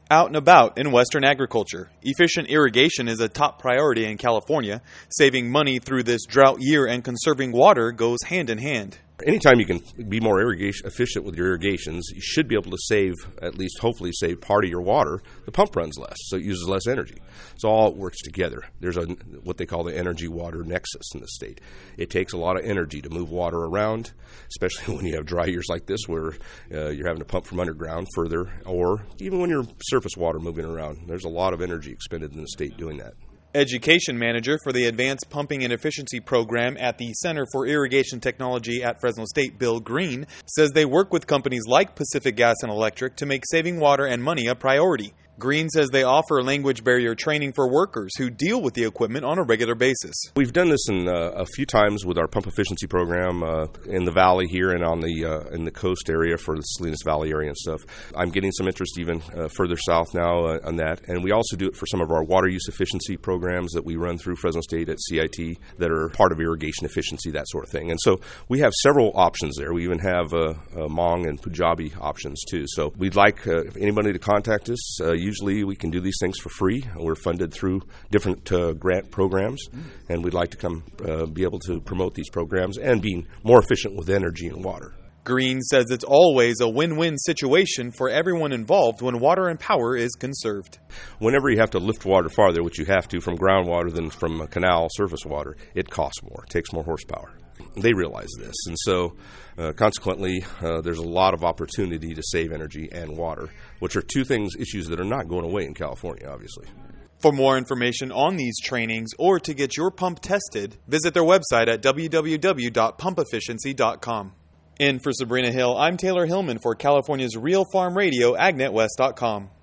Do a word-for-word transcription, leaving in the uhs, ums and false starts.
Out and about in Western agriculture, efficient irrigation is a top priority in California. Saving money through this drought year and conserving water goes hand in hand. Anytime you can be more irrigation efficient with your irrigations, you should be able to save, at least hopefully save part of your water. The pump runs less, so it uses less energy. So all it works together. There's a what they call the energy-water nexus in the state. It takes a lot of energy to move water around, especially when you have dry years like this where uh, you're having to pump from underground further, or even when you're surface water moving around. There's a lot of energy expended in the state doing that. Education manager for the Advanced Pumping and Efficiency Program at the Center for Irrigation Technology at Fresno State, Bill Green, says they work with companies like Pacific Gas and Electric to make saving water and money a priority. Green says they offer language barrier training for workers who deal with the equipment on a regular basis. We've done this in, uh, a few times with our pump efficiency program uh, in the valley here and on the uh, in the coast area for the Salinas Valley area and stuff. I'm getting some interest even uh, further south now uh, on that. And we also do it for some of our water use efficiency programs that we run through Fresno State at C I T that are part of irrigation efficiency, that sort of thing. And so we have several options there. We even have uh, uh, Hmong and Punjabi options too. So we'd like uh, anybody to contact us. Uh, Usually we can do these things for free. We're funded through different uh, grant programs, and we'd like to come uh, be able to promote these programs and be more efficient with energy and water. Green says it's always a win-win situation for everyone involved when water and power is conserved. Whenever you have to lift water farther, which you have to from groundwater than from a canal surface water, it costs more. It takes more horsepower. They realize this, and so uh, consequently, uh, there's a lot of opportunity to save energy and water, which are two things, issues that are not going away in California, obviously. For more information on these trainings or to get your pump tested, visit their website at w w w dot pump efficiency dot com. In for Sabrina Hill, I'm Taylor Hillman for California's Real Farm Radio, ag net west dot com.